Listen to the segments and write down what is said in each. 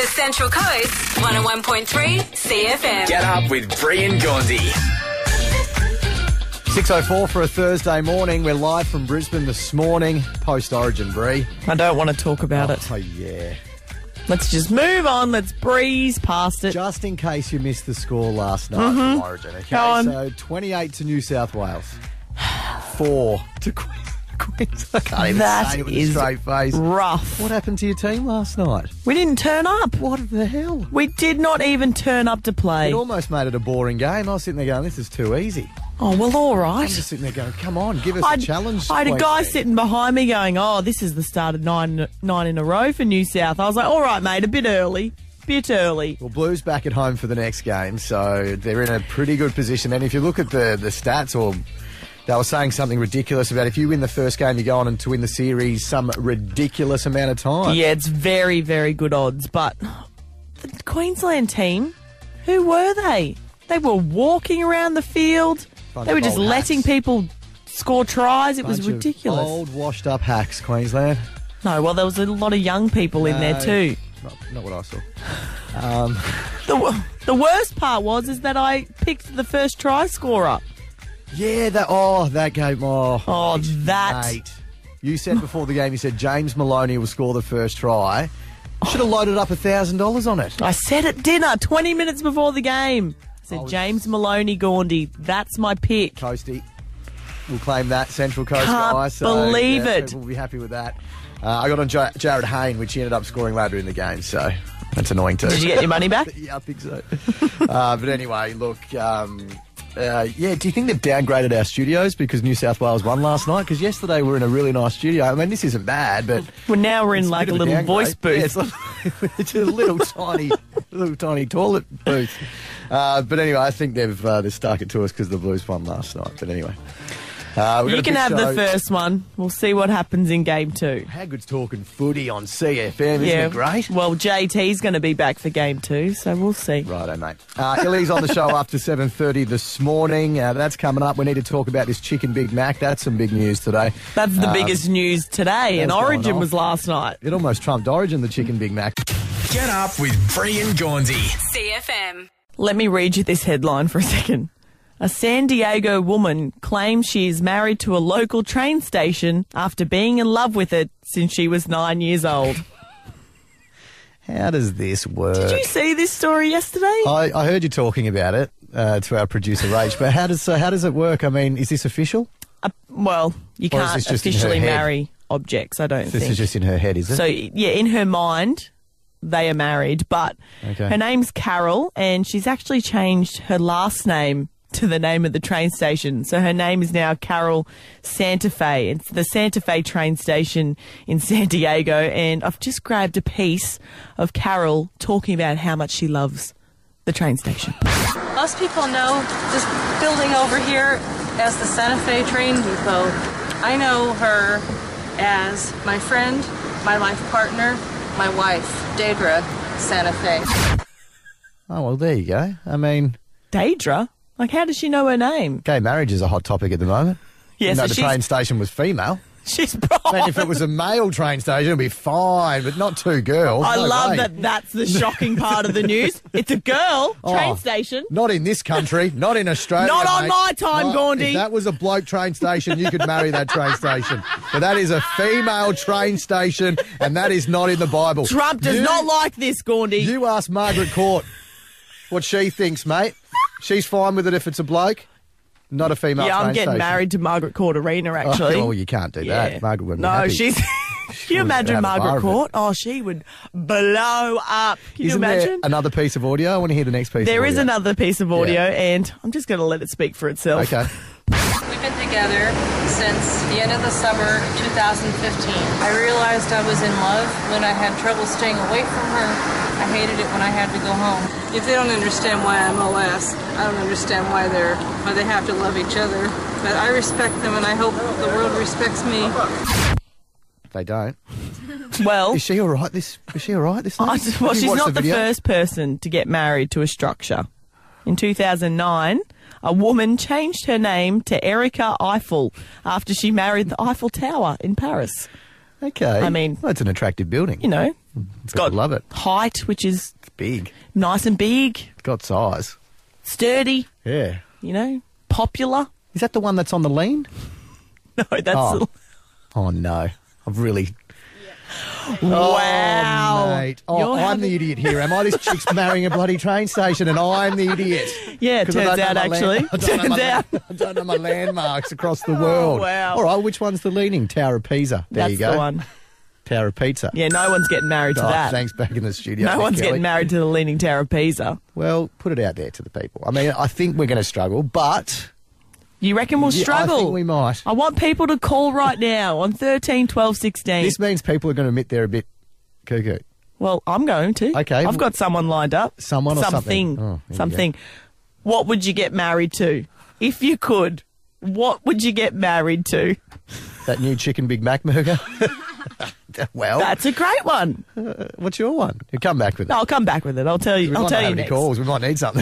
The Central Coast 101.3 CFM. Get up with Bree and Gandhi. 6:04 for a Thursday morning. We're live from Brisbane this morning, post-Origin, Bree. I don't want to talk about it. Oh, yeah. Let's just move on. Let's breeze past it. Just in case you missed the score last night from Origin, okay? Go on. So 28 to New South Wales. 4 to Queensland. I can't even That say it with a is straight face. rough. What happened to your team last night? We didn't turn up. What the hell? We did not even turn up to play. It almost made it a boring game. I was sitting there going, this is too easy. Oh, well, all right. I'm just sitting there going, come on, give us a challenge. I had a guy Queensland. sitting behind me going, oh, this is the start of nine in a row for New South. I was like, all right, mate, a bit early. Well, Blues back at home for the next game, so they're in a pretty good position. And if you look at the stats, or they were saying something ridiculous about if you win the first game, you go on and to win the series some ridiculous amount of time. Yeah, it's very, very good odds. But the Queensland team, who were they? They were walking around the field. Bunch They were of just old letting hacks. people score tries. It was Bunch of ridiculous. Old, washed-up hacks, Queensland. No, well, there was a lot of young people in there too. Not what I saw. The worst part is that I picked the first try scorer. Yeah, that game. Oh, that. Mate. You said before the game, you said James Maloney will score the first try. Should have loaded up $1,000 on it. I said at dinner 20 minutes before the game. I said, James Maloney, Gandhi. That's my pick. Coasty. We'll claim that, Central Coast Can't guy. So, believe it. People will be happy with that. I got on Jared Hayne, which he ended up scoring later in the game, so that's annoying too. Did you get your money back? Yeah, I think so. But anyway, look, do you think they've downgraded our studios because New South Wales won last night? Because yesterday we were in a really nice studio. I mean, this isn't bad, but... Well, now we're it's in like bit a of little downgrade. voice booth. Yeah, it's a little tiny toilet booth. But anyway, I think they've stuck it to us because the Blues won last night. But anyway... You can have the first one. We'll see what happens in game 2. How good's talking footy on CFM, isn't it great? Well, JT's going to be back for game 2, so we'll see. Righto, mate. Illy's on the show after 7:30 this morning. That's coming up. We need to talk about this Chicken Big Mac. That's some big news today. That's the biggest news today, and what's going Origin on? was last night. It almost trumped Origin, the Chicken Big Mac. Get up with Bree and Gandhi. CFM. Let me read you this headline for a second. A San Diego woman claims she is married to a local train station after being in love with it since she was 9 years old. How does this work? Did you see this story yesterday? I heard you talking about it to our producer, Rach, but how does it work? I mean, is this official? Well, you Or is can't this just in her officially head? marry objects, I don't This think. is just in her head, is it? So, yeah, in her mind, they are married, but Okay. her name's Carol, and she's actually changed her last name to the name of the train station. So her name is now Carol Santa Fe. It's the Santa Fe train station in San Diego, and I've just grabbed a piece of Carol talking about how much she loves the train station. Most people know this building over here as the Santa Fe Train Depot. I know her as my friend, my life partner, my wife, Deidre Santa Fe. Oh, well, there you go. I mean, Deidre? Like, how does she know her name? gay marriage is a hot topic at the moment. Yeah, Even so though the train station was female. she's I mean, if it was a male train station, it'd be fine, but not two girls. I No love way. that that's the shocking part of the news. It's a girl train Oh. station. Not in this country, not in Australia. Not on mate. my time, Gandhi. If that was a bloke train station, you could marry that train station. But that is a female train station, and that is not in the Bible. Trump does not like this, Gandhi. You ask Margaret Court what she thinks, mate. She's fine with it if it's a bloke, not a female Yeah, train I'm getting station. married to Margaret Court Arena, actually. Oh, you can't do that. Margaret wouldn't be No, happy. she's... Can you would imagine have a Margaret bar of it. Court? Oh, she would blow up. Can Isn't you there imagine? another piece of audio? I want to hear the next piece There of is audio. another piece of audio, Yeah. and I'm just going to let it speak for itself. Okay. We've been together since the end of the summer 2015. I realized I was in love when I had trouble staying away from her. I hated it when I had to go home. If they don't understand why I'm OS, I don't understand why they have to love each other. But I respect them, and I hope the world respects me. They don't. Well, Is she all right? Is she all right? This well, night? Have you she's watched not the video? first person to get married to a structure. In 2009, a woman changed her name to Erica Eiffel after she married the Eiffel Tower in Paris. Okay. I mean- well, it's an attractive building. You know, It's got love it. height, which is It's big. nice and big, It's got size. sturdy, Yeah. popular. Is that the one that's on the lean? No, that's... Oh. Oh, no. I've really... Wow. Oh, mate. Oh, You're I'm having- the idiot here. Am I? This chick's marrying a bloody train station and I'm the idiot. Yeah, it 'Cause I turns don't know out, my actually. land- I don't know Turns my- out. I don't know my landmarks across the world. wow. All right, which one's the leaning? Tower of Pisa. There That's you go. the one. Tower of Pizza. Yeah, no one's getting married to Oh, that. thanks, back in the studio. No there, one's Kelly. getting married to the Leaning Tower of Pisa. Well, put it out there to the people. I mean, I think we're going to struggle, but... You reckon we'll Yeah, struggle? I think we might. I want people to call right now on 13 12 16. This means people are going to admit they're a bit cuckoo. Well, I'm going to. Okay. I've got someone lined up. Someone or something? Oh, there you Something. What would you get married to? If you could, what would you get married to? That new chicken Big Mac burger? Well, That's a great one. what's your one? You come back with it. I'll come back with it. I'll tell you. We I'll might tell not you have any next. calls. We might need something.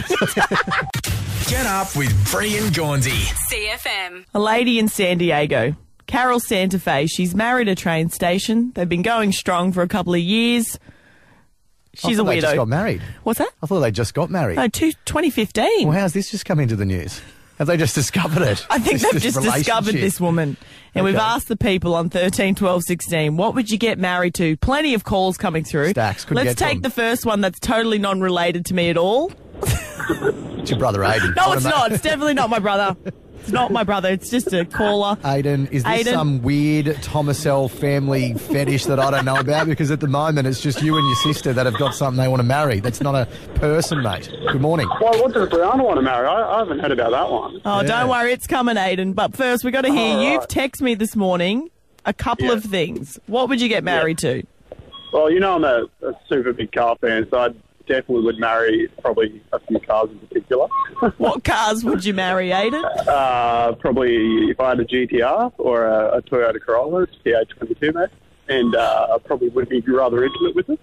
Get up with Bree and Gaunsey. CFM. A lady in San Diego, Carol Santa Fe. She's married a train station. They've been going strong for a couple of years. She's I a thought they just got weirdo. married. What's that? I thought they just got married. No, 2015. Well, how's this just come into the news? Have they just discovered it? I think This they've just discovered relationship? this woman. And we've Okay. asked the people on 13, 12, 16, what would you get married to? Plenty of calls coming through. Stacks, couldn't Let's get to take them. the first one that's totally non-related to me at all. It's your brother, Aiden. No, it's not. It's definitely not my brother. It's not my brother. It's just a caller. Aiden, is this Aiden? some weird Thomasell family fetish that I don't know about? Because at the moment it's just you and your sister that have got something they want to marry. That's not a person, mate. Good morning. Well, what does Brianna want to marry? I haven't heard about that one. Oh, Yeah. don't worry. It's coming, Aiden. But first, we got to hear. All right. You've texted me this morning a couple Yeah. of things. What would you get married to? Well, I'm a super big car fan, so I definitely would marry probably a few cars in particular. What cars would you marry, Aiden? Probably if I had a GTR or a Toyota Corolla, TH22, mate. And I probably would be rather intimate with it.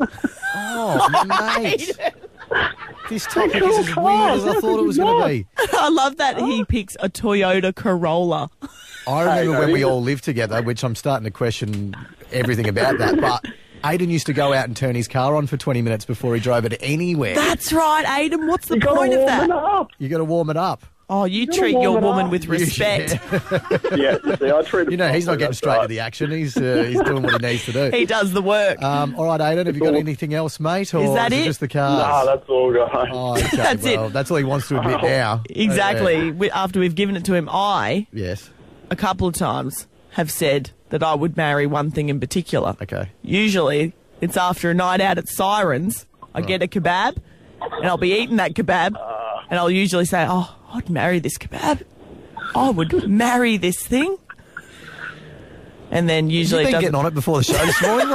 Oh, mate. This topic is as weird as I thought it was going to be. I love that he picks a Toyota Corolla. I remember Hey, when we Aiden. all lived together, which I'm starting to question everything about that, but Aiden used to go out and turn his car on for 20 minutes before he drove it anywhere. That's right, Aiden. What's the You gotta point of warm that? it up. You got to warm it up. Oh, you gotta treat warm your it woman up. with respect. Yeah, see, I treat it You know, he's not properly, getting that's straight to right. the action. He's doing what he needs to do. He does the work. All right, Aiden, have you got anything else, mate? Or Is that it? just the cars? Nah, that's all, guys. Oh, okay, That's it. well, that's all he wants to admit now. Exactly. After we've given it to him, I, Yes. a couple of times, have said that I would marry one thing in particular. Okay. Usually, it's after a night out at Sirens, I get a kebab, and I'll be eating that kebab, and I'll usually say, oh, I'd marry this kebab. I would marry this thing. And then usually You've it been doesn't... getting on it before the show this morning.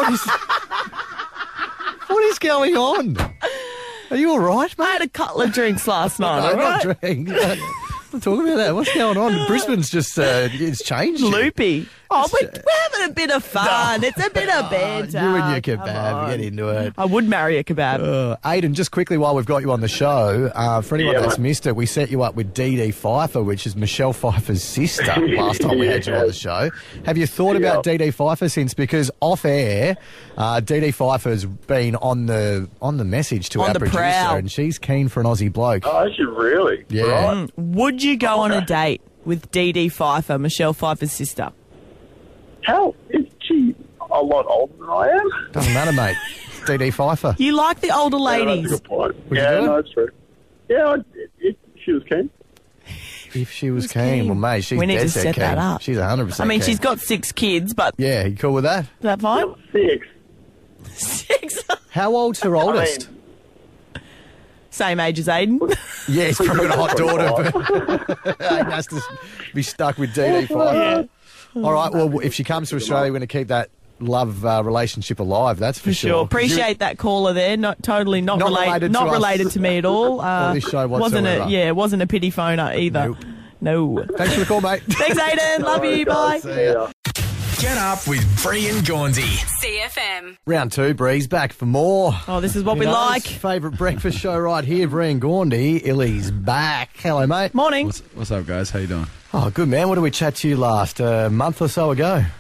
What is going on? Are you all right, mate? I had a couple of drinks last night, No, all not right? drinks. Don't talk about that. What's going on? Brisbane's just it's changed. Loopy. Oh, we're having a bit of fun. It's a bit of Oh, banter. you and your Come kebab, on. get into it. I would marry a kebab. Aiden, just quickly while we've got you on the show, for anyone Yeah, that's mate. missed it, we set you up with Dee Dee Pfeiffer, which is Michelle Pfeiffer's sister, last time we had you on the show. Have you thought about Dee Dee Pfeiffer since? Because off air, Dee Dee Pfeiffer's been on the message to On our the producer, prowl. and she's keen for an Aussie bloke. Oh, is she really? Yeah. Right. Would you go on a date with Dee Dee Pfeiffer, Michelle Pfeiffer's sister? How? Is she a lot older than I am? Doesn't matter, mate. It's Dee Dee Pfeiffer. You like the older Yeah, that's a ladies. good point. Would you Yeah, do it? no, that's true. Yeah, if she was keen. If she was Who's keen, keen? well, mate, she's We need dead to set set keen. that up. She's 100% I mean, keen. she's got 6 kids, but is Yeah, you cool with that? that fine? 6. 6. How old's her oldest? Same age as Aiden. Yeah, he's probably got a hot daughter, but he has to be stuck with Dee Dee Pfeiffer. All right, well, if she comes to Australia, we're going to keep that love relationship alive, that's for, For sure. Appreciate that caller there. Not totally not, Not related. related to Not us. related to me at all. Or this show wasn't whatsoever. wasn't a pity phoner either. Nope. No. Thanks for the call, mate. Thanks, Aiden. Love you. Bye. See ya. Get up with Bree and Gaunsey. CFM. Round 2, Bree's back for more. Oh, this is what we like. Favourite breakfast show right here, Bree and Gaundy. Illy's back. Hello, mate. Morning. What's up, guys? How you doing? Oh, good, man. What did we chat to you last? A month or so ago?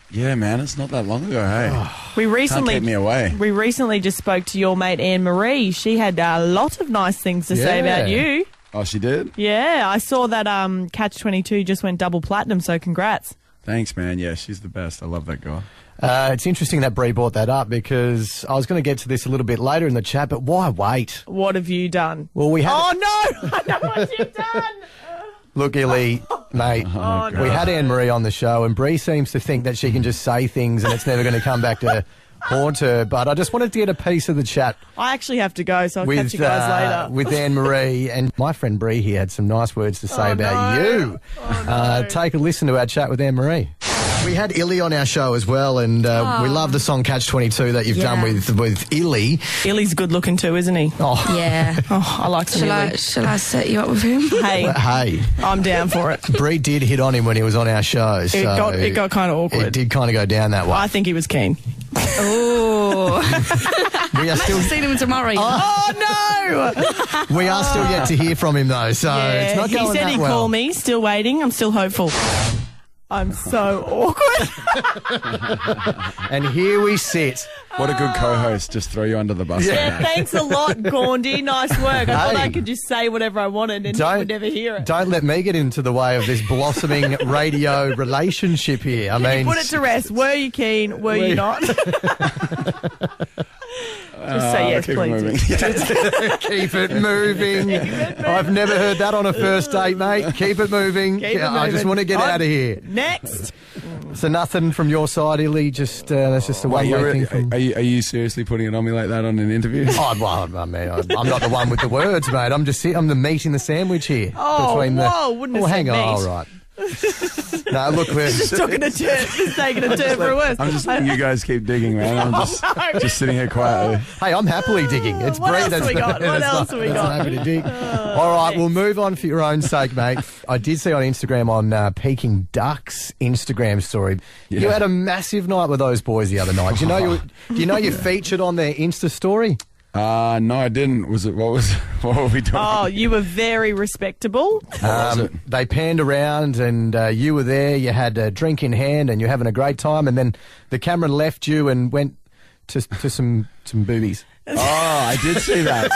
Yeah, man, it's not that long ago, hey. We recently keep me away. We recently just spoke to your mate Anne Marie. She had a lot of nice things to say Yeah. about you. Oh, she did? Yeah, I saw that Catch 22 just went double platinum, so congrats. Thanks, man. Yeah, she's the best. I love that girl. It's interesting that Bree brought that up because I was going to get to this a little bit later in the chat, but why wait? What have you done? Well, we had... Oh, no! I know what you've done! Look, Illy, mate, Oh, no. we had Anne-Marie on the show, and Bree seems to think that she can just say things and it's never going to come back to haunt her. But I just wanted to get a piece of the chat I actually have to go, so I'll catch you guys later. with Anne-Marie. And my friend Bree here had some nice words to say about no. you. Oh, no. Take a listen to our chat with Anne-Marie. We had Illy on our show as well, and we love the song Catch 22 that you've done with Illy. Illy's good looking too, isn't he? Oh, Yeah. Oh, I like some Illy. Shall I set you up with him? Hey, hey. I'm down for it. Bree did hit on him when he was on our show. So It got kind of It awkward. did kind of go down that way. I think he was keen. Oh. We are still... Seen him tomorrow. Oh, no! We are still yet to hear from him, though, so it's not going he said that he'd well. call me. Still waiting. I'm still hopeful. I'm so awkward. And here we sit. What a good co-host. Just throw you under the bus. Yeah. like that. Thanks a lot, Gaundy. Nice work. I thought Hey. I could just say whatever I wanted and you would never hear it. Don't let me get into the way of this blossoming radio relationship here. I mean, Put it to rest. Were you keen? Were you not? Just say yes, keep please. moving. keep it moving. I've never heard that on a first date, mate. Keep it moving. Keep it I just moving. want to get out of here. Next. So nothing from your side, Illy. Just that's just a Wait, one-way thing. From... are you seriously putting it on me like that on an interview? Oh, well, I mean, I'm not the one with the words, mate. I'm the meat in the sandwich here. Oh, between the... whoa, wouldn't have Oh, said hang on. meat. All right. No, look, we're... Just taking a turn for a worse. I'm just letting you guys keep digging, man. I'm just sitting here quietly. Hey, I'm happily digging. It's What Bree else that's we got? What else we got? happy to dig. All right, we'll move on for your own sake, mate. I did see on Instagram on Peking Ducks Instagram story. Yeah. You had a massive night with those boys the other night. Do you know you featured on their Insta story? No, I didn't. What were we doing? Oh, you were very respectable. What was it? They panned around and you were there. You had a drink in hand and you're having a great time. And then the camera left you and went to some boobies. Oh, I did see that.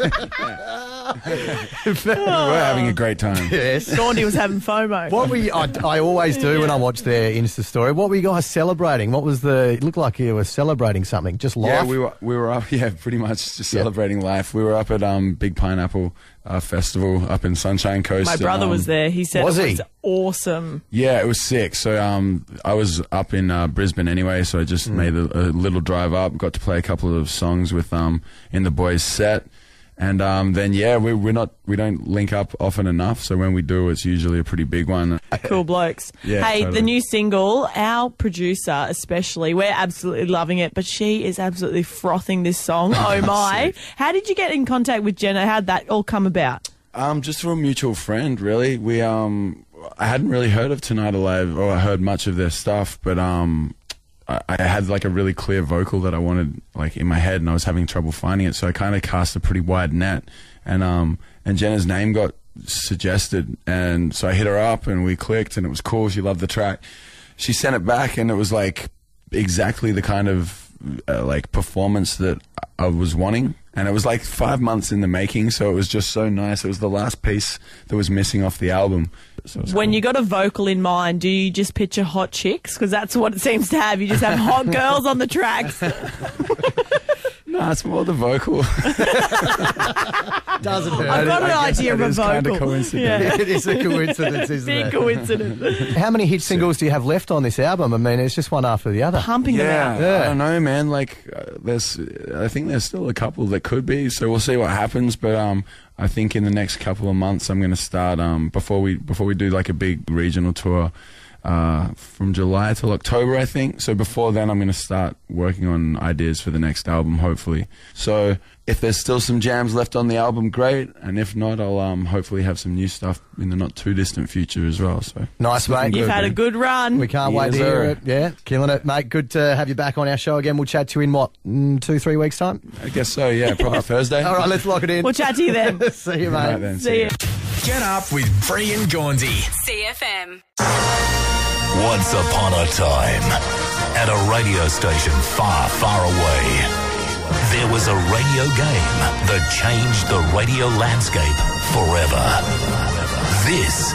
We were having a great time. Yes. Gaundy was having FOMO. What were you, I always do when I watch their Insta story. What were you guys celebrating? What was it looked like you were celebrating something, just life? Yeah, we were up. Yeah, pretty much just celebrating life. We were up at Big Pineapple Festival up in Sunshine Coast. My brother was there. He said Was it he? was awesome. Yeah, it was sick. So I was up in Brisbane anyway, so I just made a little drive up. Got to play a couple of songs with in the boys' set. And then we don't link up often enough, so when we do, it's usually a pretty big one. Cool blokes. Yeah, hey, totally. the new single, our producer especially, we're absolutely loving it, but she is absolutely frothing this song. Oh my. How did you get in contact with Jenna? How'd that all come about? Just through a mutual friend, really. We I hadn't really heard of Tonight Alive, or I heard much of their stuff, but I had like a really clear vocal that I wanted like in my head, and I was having trouble finding it, so I kind of cast a pretty wide net, and Jenna's name got suggested, and so I hit her up and we clicked, and it was cool. She loved the track. She sent it back, and it was like exactly the kind of like performance that I was wanting, and it was like 5 months in the making, so it was just so nice. It was the last piece that was missing off the album. So it was When cool. you got a vocal in mind, do you just picture hot chicks? Because that's what it seems to have. You just have hot girls on the tracks. No, it's more the vocal. Doesn't hurt. I've got an I guess idea of that a is kind of vocal. coincidence. Yeah. It is a coincidence, isn't Big it? coincidence. How many hit singles do you have left on this album? I mean, it's just one after the other. Pumping them out. Yeah. I don't know, man. Like, I think there's still a couple that could be. So we'll see what happens. But I think in the next couple of months, I'm going to start before we do like a big regional tour. From July till October, I think. So before then, I'm going to start working on ideas for the next album, hopefully. So if there's still some jams left on the album, great. And if not, I'll hopefully have some new stuff in the not too distant future as well. So Nice, mate. You've had a man. good run. We can't wait to Yes, hear sir. it. Yeah, killing it, mate. Good to have you back on our show again. We'll chat to you in, 2-3 weeks' time? I guess so, yeah, probably Thursday. All right, let's lock it in. We'll chat to you then. See you, Right mate. then, See ya. you. Get up with Bree and Gaundy. CFM. Once upon a time, at a radio station far, far away, there was a radio game that changed the radio landscape forever. This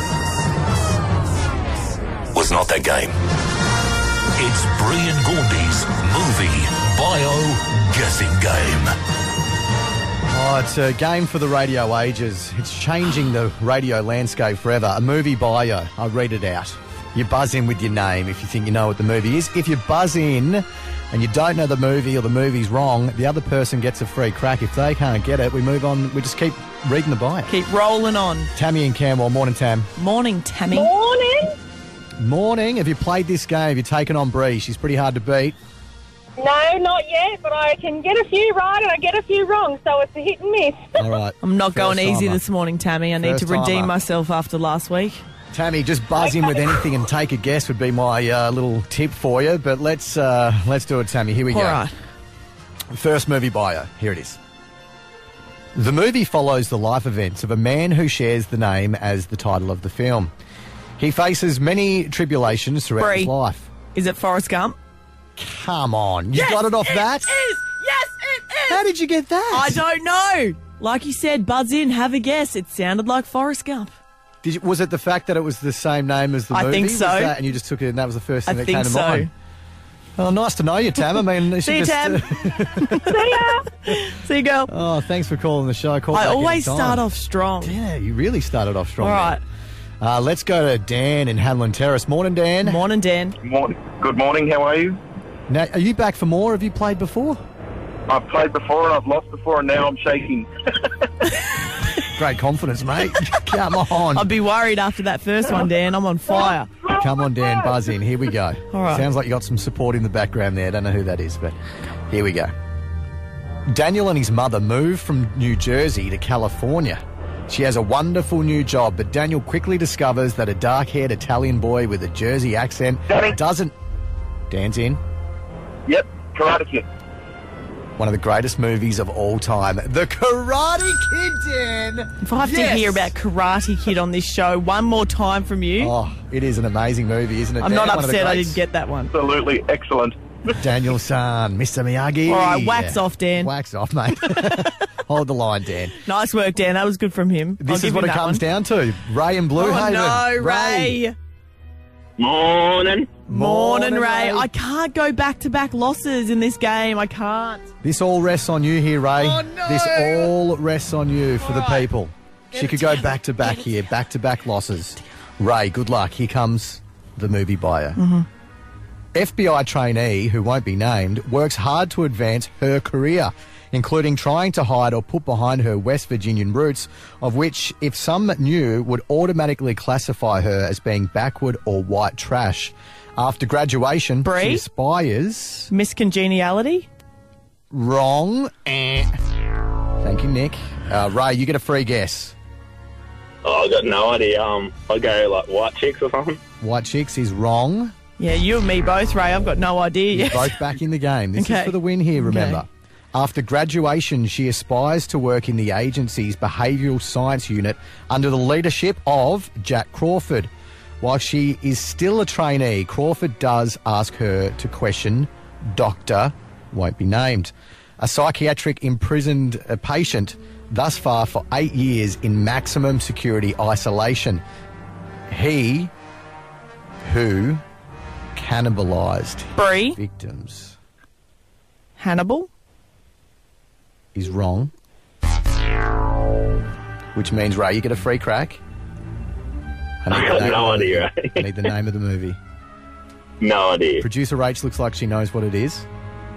was not that game. It's Brian Gaundy's movie bio guessing game. Oh, it's a game for the radio ages. It's changing the radio landscape forever. A movie bio. I'll read it out. You buzz in with your name if you think you know what the movie is. If you buzz in and you don't know the movie or the movie's wrong, the other person gets a free crack. If they can't get it, we move on. We just keep reading the bio. Keep rolling on. Tammy and Camwell. Morning, Tam. Morning, Tammy. Morning. Morning. Have you played this game? Have you taken on Bree? She's pretty hard to beat. No, not yet, but I can get a few right and I get a few wrong, so it's a hit and miss. All right. I'm not going First easy timer. this morning, Tammy. I need First to redeem timer. myself after last week. Tammy, just buzz in with anything and take a guess would be my little tip for you. But let's do it, Tammy. Here we go. All right. First movie bio. Here it is. The movie follows the life events of a man who shares the name as the title of the film. He faces many tribulations throughout Bree. his life. Is it Forrest Gump? Come on. You got it off that? It is. Yes, it is. How did you get that? I don't know. Like you said, buzz in, have a guess. It sounded like Forrest Gump. Was it the fact that it was the same name as the movie? I think so. Was that, and you just took it and that was the first thing I that came think to so. mind? Well, nice to know you, Tam. I mean, you See you, should Tam. See ya. See you, girl. Oh, thanks for calling the show. Call I back always anytime. start off strong. Yeah, you really started off strong. All right. Let's go to Dan in Hanlon Terrace. Morning, Dan. Morning, Dan. Good morning, how are you? Now, are you back for more? Have you played before? I've played before and I've lost before and now I'm shaking. Great confidence, mate. Come on. I'd be worried after that first one, Dan. I'm on fire. Come on, Dan. Buzz in. Here we go. All right. Sounds like you got some support in the background there. Don't know who that is, but here we go. Daniel and his mother moved from New Jersey to California. She has a wonderful new job, but Daniel quickly discovers that a dark-haired Italian boy with a Jersey accent doesn't... Dan's in. Yep, Karate Kid. One of the greatest movies of all time. The Karate Kid, Dan! If I have to hear about Karate Kid on this show one more time from you, Oh, it is an amazing movie, isn't it? I'm Dan? not One of the upset I greats. didn't get that one. Absolutely excellent. Daniel-san, Mr. Miyagi. All right, wax off, Dan. Wax off, mate. Hold the line, Dan. Nice work, Dan. That was good from him. This is what it comes down to. Ray and Bluehaven. Oh, no, Ray. Morning. Morning, Ray. I can't go back-to-back losses in this game. I can't. This all rests on you here, Ray. Oh, no. This all rests on you for the right. people. She could go back-to-back here, back-to-back losses. Ray, good luck. Here comes the movie bio. Mm-hmm. FBI trainee, who won't be named, works hard to advance her career, including trying to hide or put behind her West Virginian roots, of which, if some knew, would automatically classify her as being backward or white trash. After graduation, Bree? she aspires... Miss Congeniality? Wrong. Thank you, Nick. Ray, you get a free guess. Oh, I got no idea. I'll go like White Chicks or something. White Chicks is wrong. Yeah, you and me both, Ray. I've got no idea You're yet. both back in the game. This is Okay. for the win here, remember. Okay. After graduation, she aspires to work in the agency's behavioural science unit under the leadership of Jack Crawford. While she is still a trainee, Crawford does ask her to question Dr. won't be named, a psychiatric imprisoned patient thus far for 8 years in maximum security isolation. He who cannibalised Bree? victims Hannibal? is wrong. Which means, Ray, you get a free crack. I got no idea, Ray. I need the name of the movie. No idea. Producer Rach looks like she knows what it is.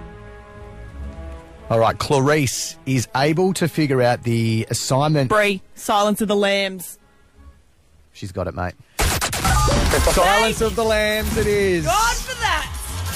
All right, Clarice is able to figure out the assignment. Bree? Silence of the Lambs. She's got it, mate. Silence of the Lambs it is. God for that!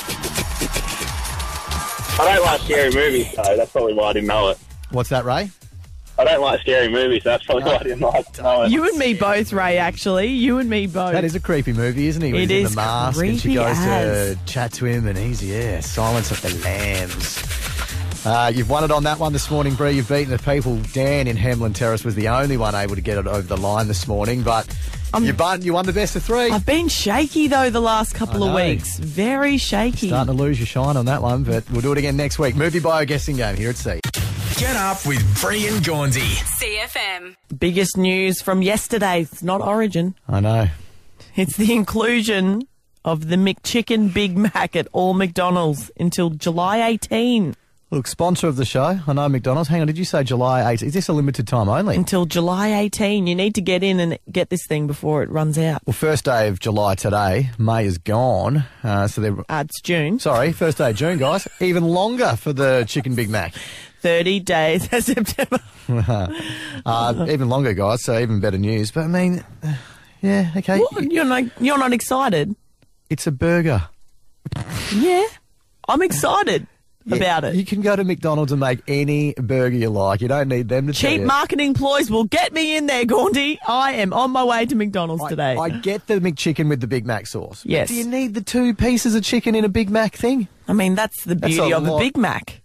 I don't like scary movies, so that's probably why I didn't know it. What's that, Ray? I don't like scary movies, so that's probably why I didn't know it. You and me both, Ray, actually. You and me both. That is a creepy movie, isn't he? When It he's in is the mask and she creepy goes as. to chat to him and he's, Silence of the Lambs. You've won it on that one this morning, Bree. You've beaten the people. Dan in Hamlin Terrace was the only one able to get it over the line this morning, but You won the best of 3. I've been shaky, though, the last couple of know. weeks. Very shaky. Starting to lose your shine on that one, but we'll do it again next week. Movie bio guessing game here at C. Get up with Bree and Gonzi. CFM. Biggest news from yesterday. It's not Origin. I know. It's the inclusion of the McChicken Big Mac at all McDonald's until July 18. Look, sponsor of the show. I know McDonald's. Hang on, did you say July 8? Is this a limited time only? Until July 18. You need to get in and get this thing before it runs out. Well, first day of July today. May is gone. So they're... It's June. Sorry, first day of June, guys. Even longer for the Chicken Big Mac. 30 days of September. Even longer, guys, so even better news. But, I mean, yeah, okay. What? You're not excited? It's a burger. Yeah. I'm excited about it. You can go to McDonald's and make any burger you like. You don't need them to tell Cheap you. marketing ploys will get me in there, Gaundy. I am on my way to McDonald's today. I get the McChicken with the Big Mac sauce. Yes. But do you need the 2 pieces of chicken in a Big Mac thing? I mean, that's the beauty of a Big Mac.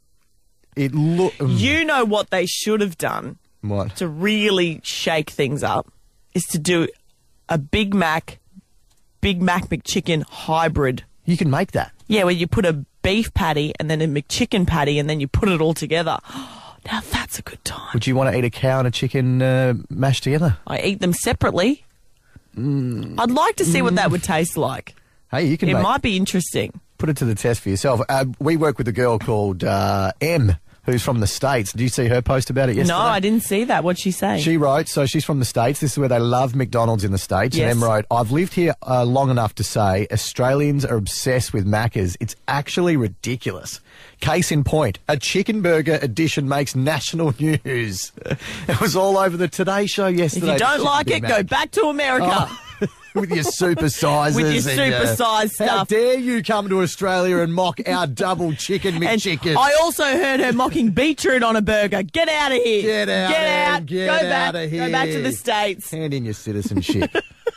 You know what they should have done What? to really shake things up is to do a Big Mac McChicken hybrid. You can make that. Yeah, where you put a beef patty and then a McChicken patty and then you put it all together. Now that's a good time. Would you want to eat a cow and a chicken mashed together? I eat them separately. I'd like to see what that would taste like. Hey, you can It might be interesting. put it to the test for yourself. We work with a girl called M, who's from the States. Did you see her post about it yesterday? No, I didn't see that. What'd she say? She wrote, so she's from the States. This is where they love McDonald's in the States. Yes. And Em wrote, I've lived here long enough to say Australians are obsessed with Macca's. It's actually ridiculous. Case in point, a chicken burger edition makes national news. It was all over the Today Show yesterday. If you don't the like Big it, Mac. go back to America. Oh. With your super sizes. With your super-sized stuff. How dare you come to Australia and mock our double chicken And McChicken. I also heard her mocking beetroot on a burger. Get out of here. Get out. Get out. Get Go out back. of here. Go back to the States. Hand in your citizenship.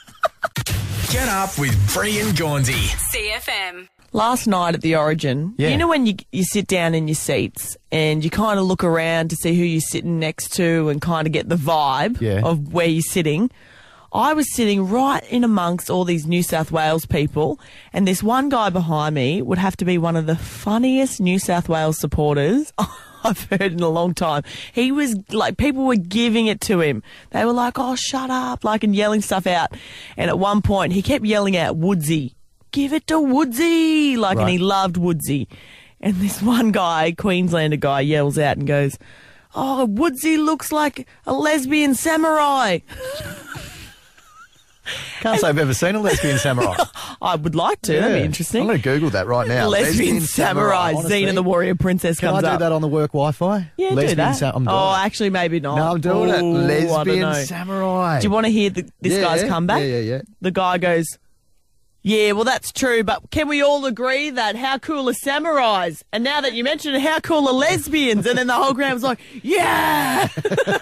Get up with Bree and Gonzi. CFM. Last night at the Origin, Yeah. you know when you sit down in your seats and you kind of look around to see who you're sitting next to and kind of get the vibe Yeah. of where you're sitting? I was sitting right in amongst all these New South Wales people, and this one guy behind me would have to be one of the funniest New South Wales supporters I've heard in a long time. He was like, people were giving it to him. They were like, oh, shut up, like, and yelling stuff out. And at one point, he kept yelling out, Woodsy. Give it to Woodsy! Like, Right. and he loved Woodsy. And this one guy, Queenslander guy, yells out and goes, oh, Woodsy looks like a lesbian samurai. Can't say I've ever seen a lesbian samurai. I would like to. That'd be Yeah. interesting. I'm going to Google that right now. Lesbian samurai. honestly. Xena the Warrior Princess Can comes I do up. that on the work Wi-Fi? Yeah, lesbian do that. I'm doing Oh, it. actually, maybe not. No, I'm doing it. Ooh, I don't Lesbian know. samurai. Do you want to hear this guy's comeback? Yeah. The guy goes, yeah, well, that's true, but can we all agree that how cool are samurais? And now that you mention it, how cool are lesbians? And then the whole crowd was like, yeah!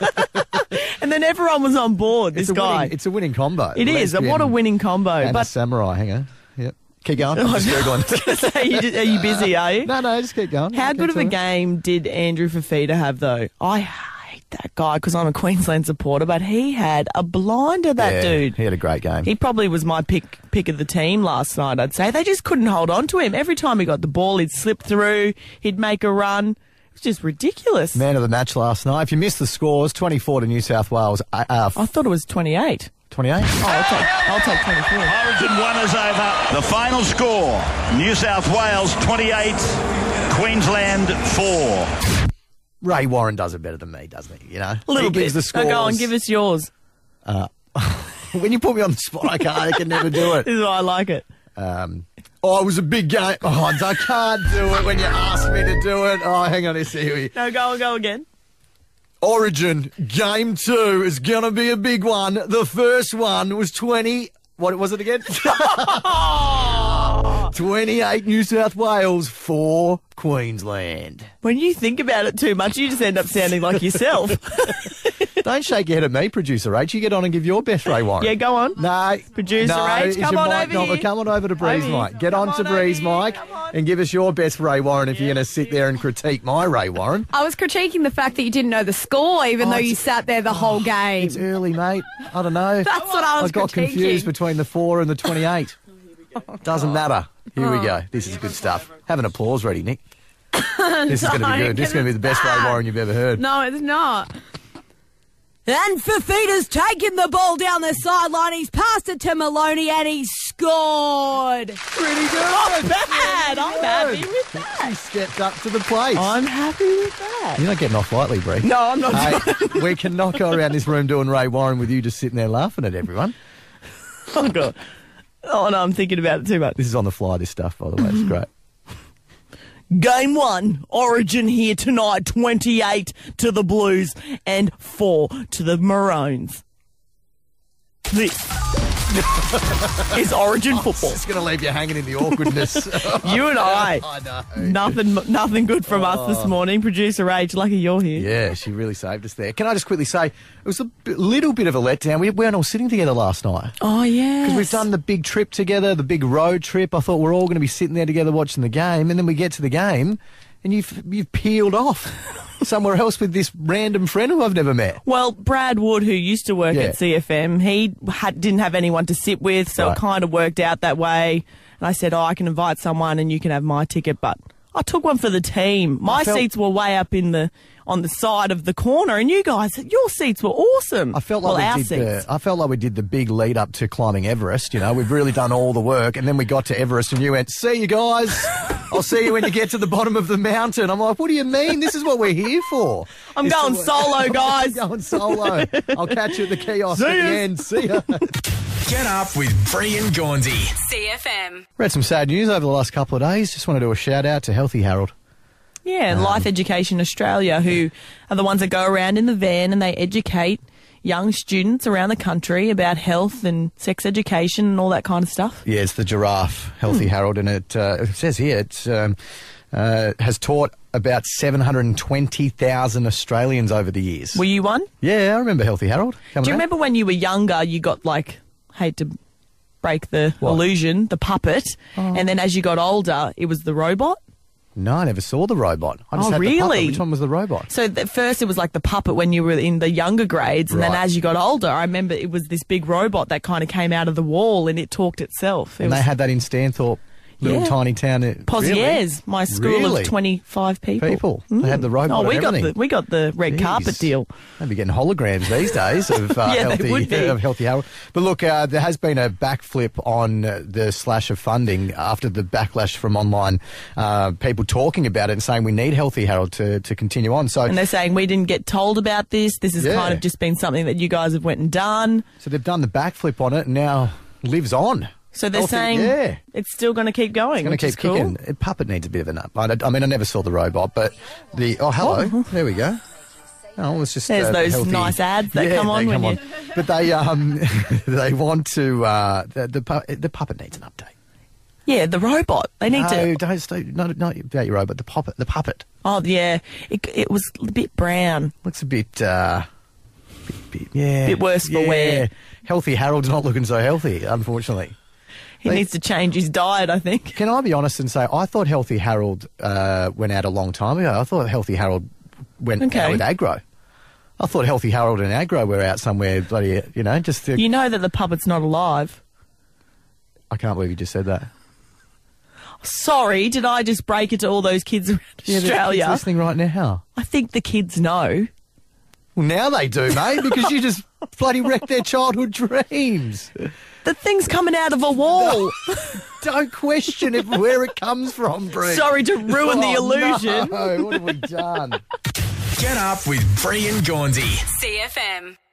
And then everyone was on board, this guy. It's a winning combo. It is. Lesbian What a winning combo. And a But samurai. Hang on. Yep. Keep going. I'm just Googling. are you busy, are you? No, just keep going. How Keep good of a talking. game did Andrew Fafita have, though? I hate that guy because I'm a Queensland supporter, but he had a blinder, that Yeah, dude. He had a great game. He probably was my pick of the team last night, I'd say. They just couldn't hold on to him. Every time he got the ball, he'd slip through, he'd make a run. It was just ridiculous. Man of the match last night. If you missed the scores, 24 to New South Wales. I thought it was 28. 28? Oh, I'll take 24. Origin 1 is over. The final score, New South Wales 28, Queensland 4. Ray Warren does it better than me, doesn't he? You know? A little He gives bit. the scores. Go on, give us yours. When you put me on the spot, I can never do it. This is why I like it. Oh, it was a big game. Oh, I can't do it when you ask me to do it. Oh, hang on a second. No, go again. Origin, game 2 is going to be a big one. The first one was 20... What was it again? 28 New South Wales, 4 Queensland. When you think about it too much, you just end up sounding like yourself. Don't shake your head at me, Producer H. You get on and give your best, Ray Warren. Yeah, go on. No. Producer H, is come your on mic over not- here. Come on over to Breeze Over here. Mike. Get Come on to on over Breeze here. Mike Come on. and give us your best, Ray Warren, if you're going to sit there and critique my Ray Warren. I was critiquing the fact that you didn't know the score, even though you it's- sat there the whole game. It's early, mate. I don't know. That's what I was got critiquing. confused between the 4 and the 28. Doesn't matter. Here we go. This is good stuff. Have an applause ready, Nick. This is going to be good. This is going to be the best Ray Warren you've ever heard. No, it's not. And Fafita's taken the ball down the sideline. He's passed it to Maloney and he's scored. Pretty good. Not bad. I'm happy with that. He stepped up to the plate. I'm happy with that. You're not getting off lightly, Bree. No, I'm not. Hey, we cannot go around this room doing Ray Warren with you just sitting there laughing at everyone. Oh, God. Oh, no, I'm thinking about it too much. This is on the fly, this stuff, by the way. It's great. Game 1, Origin here tonight, 28 to the Blues and 4 to the Maroons. This is Origin football. It's going to leave you hanging in the awkwardness. You and I. know. Nothing good from us this morning. Producer H, lucky you're here. Yeah, she really saved us there. Can I just quickly say, it was a little bit of a letdown. We weren't all sitting together last night. Oh, yeah. Because we've done the big trip together, the big road trip. I thought we're all going to be sitting there together watching the game, and then we get to the game, and you've peeled off somewhere else with this random friend who I've never met. Well, Brad Wood, who used to work Yeah. at CFM, he didn't have anyone to sit with, so Right. it kind of worked out that way. And I said, I can invite someone and you can have my ticket, but I took one for the team. My seats were way up on the side of the corner, and you guys, your seats were awesome. I felt like our we seats. did the big lead up to climbing Everest. You know, we've really done all the work, and then we got to Everest, and you went, "See you guys. I'll see you when you get to the bottom of the mountain." I'm like, "What do you mean? This is what we're here for." I'm going solo, guys. I'm going solo. I'll catch you at the kiosk at the end. See ya. Get up with Bree and Gaunsey. CFM. Read some sad news over the last couple of days. Just want to do a shout out to Healthy Harold. Yeah, Life Education Australia, who are the ones that go around in the van and they educate young students around the country about health and sex education and all that kind of stuff. Yeah, it's the giraffe, Healthy Harold, and it says here it has taught about 720,000 Australians over the years. Were you one? Yeah, I remember Healthy Harold. Do you remember when you were younger, you got hate to break the illusion, the puppet, and then as you got older, it was the robot? No, I never saw the robot. I just Oh, had the puppet. really? Which one was the robot? So at first it was like the puppet when you were in the younger grades, and then Right. as you got older, I remember it was this big robot that kind of came out of the wall and it talked itself. And they had that in Stanthorpe, little Yeah. tiny town. Pozieres, my school Really? of 25 people. They had the robot Oh, we and got everything. we got the red Jeez. carpet deal. They'd be getting holograms these days of, Yeah, they would be. Healthy Harold. But look, there has been a backflip on the slash of funding after the backlash from online people talking about it and saying we need Healthy Harold to continue on. So, And they're saying we didn't get told about this. This has Yeah. kind of just been something that you guys have went and done. so they've done the backflip on it and now lives on. So they're Healthy- saying yeah. it's still going to keep going, It's going which to is keep cool. kicking. Puppet needs a bit of an up. I mean, I never saw the robot, but hello, there we go. Oh, it's just There's those healthy. nice ads that come on when you... But they they want to the puppet needs an update. Yeah, the robot. They need to... Not about your robot. The puppet Oh, yeah. It was a bit brown. looks a bit yeah, Bit worse for wear. Healthy Harold's not looking so healthy, unfortunately. He needs to change his diet, I think. Can I be honest and say I thought Healthy Harold went out a long time ago. I thought Healthy Harold went out with Agro. I thought Healthy Harold and Agro were out somewhere bloody, just to... You know that the puppet's not alive. I can't believe you just said that. Sorry, did I just break it to all those kids around Australia? Kids listening right now. I think the kids know. Well, now they do, mate, because you just bloody wrecked their childhood dreams. The thing's coming out of a wall. Don't question where it comes from, Bree. Sorry to ruin the illusion. No, what have we done? Get up with Bree and Gaunsey. CFM.